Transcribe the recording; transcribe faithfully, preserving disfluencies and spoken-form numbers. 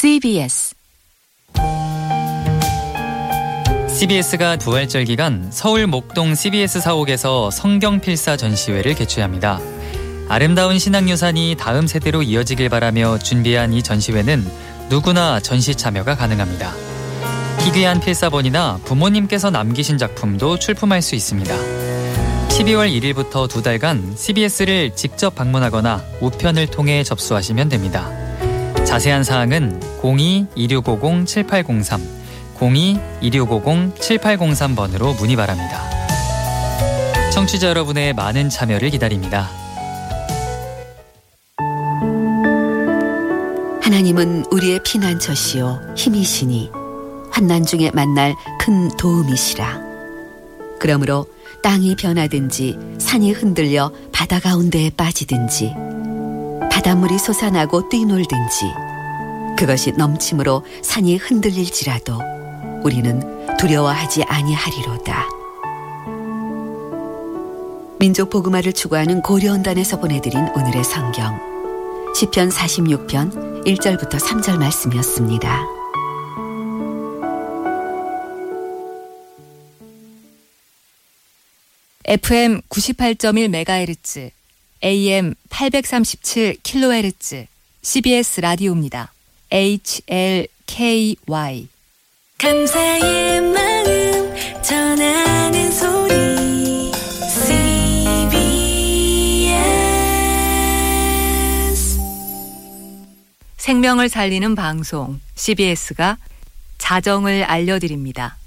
씨비에스 씨비에스가 부활절 기간 서울 목동 씨비에스 사옥에서 성경필사 전시회를 개최합니다. 아름다운 신앙유산이 다음 세대로 이어지길 바라며 준비한 이 전시회는 누구나 전시 참여가 가능합니다. 희귀한 필사본이나 부모님께서 남기신 작품도 출품할 수 있습니다. 십이월 일일부터 두 달간 씨비에스를 직접 방문하거나 우편을 통해 접수하시면 됩니다. 자세한 사항은 공이 이육오공 칠팔공삼, 공이 이육오공 칠팔공삼 번으로 문의 바랍니다. 청취자 여러분의 많은 참여를 기다립니다. 하나님은 우리의 피난처시요 힘이시니 환난 중에 만날 큰 도움이시라. 그러므로 땅이 변하든지 산이 흔들려 바다 가운데에 빠지든지 바닷물이 솟아나고 뛰놀든지 그것이 넘침으로 산이 흔들릴지라도 우리는 두려워하지 아니하리로다. 민족 복음화를 추구하는 고려원단에서 보내드린 오늘의 성경 시편 사십육 편 일 절부터 삼 절 말씀이었습니다. 에프엠 구십팔 점 일 메가헤르츠, 에이엠 팔백삼십칠 킬로헤르츠, 씨비에스 라디오입니다. 에이치엘케이와이 감사의 마음 전하는 소리 씨비에스. 생명을 살리는 방송 씨비에스가 자정을 알려드립니다.